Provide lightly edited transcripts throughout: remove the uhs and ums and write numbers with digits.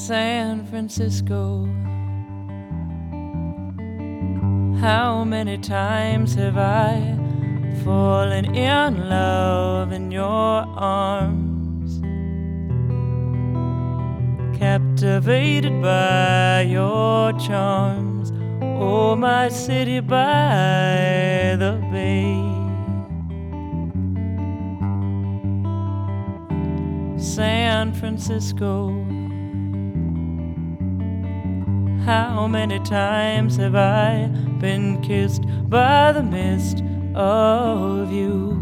San Francisco. How many times have I fallen in love in your arms, captivated by your charms, oh my city by the bay. San Francisco, how many times have I been kissed by the mist of you,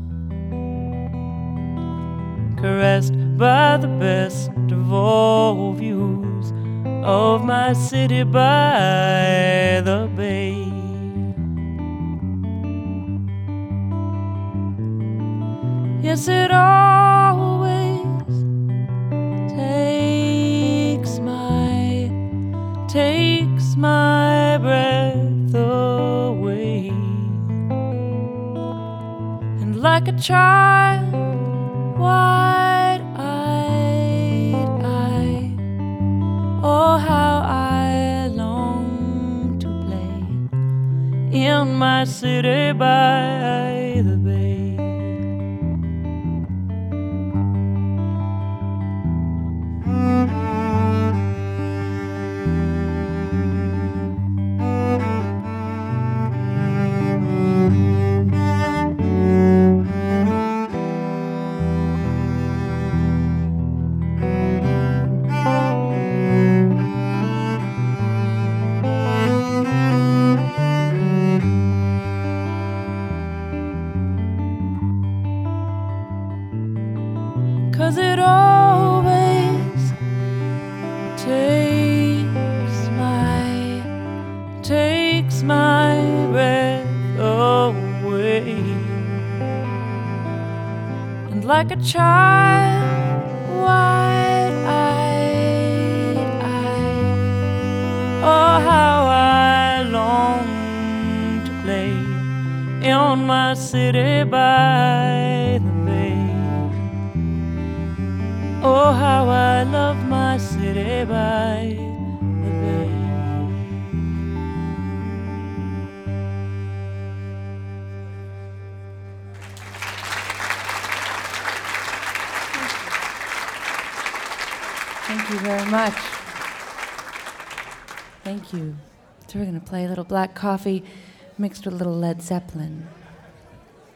caressed by the best of all views of my city by the bay. Yes, it always takes my breath away, and like a child, wide-eyed I, oh how I long to play in my city by the bay. Cause it always takes my breath away, and like a child, wide-eyed I, oh how I long to play in my city by the bay. Oh, how I love my city by the bay. Thank you very much. Thank you. So we're going to play a little Black Coffee mixed with a little Led Zeppelin.